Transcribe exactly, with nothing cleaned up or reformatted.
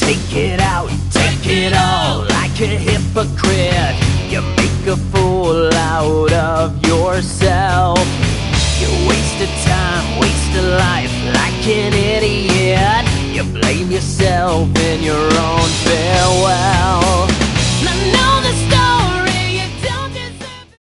Take it out, take it all, like a hypocrite. You make a fool out of yourself. You wasted time, wasted life like an idiot. You blame yourself in your own farewell.